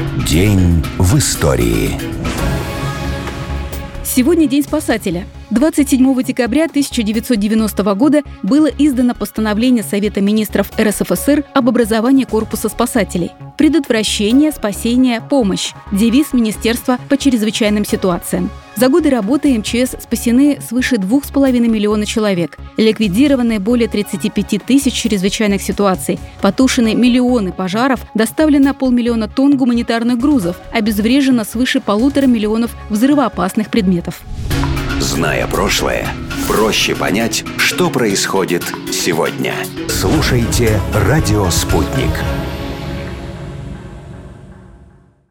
День в истории. Сегодня День спасателя. 27 декабря 1990 года было издано постановление Совета министров РСФСР об образовании корпуса спасателей. Предотвращение, спасение, помощь – девиз Министерства по чрезвычайным ситуациям. За годы работы МЧС спасены свыше 2,5 миллиона человек, ликвидированы более 35 тысяч чрезвычайных ситуаций, потушены миллионы пожаров, доставлено 500 000 тонн гуманитарных грузов, обезврежено свыше 1,5 миллиона взрывоопасных предметов. Зная прошлое, проще понять, что происходит сегодня. Слушайте «Радио Спутник».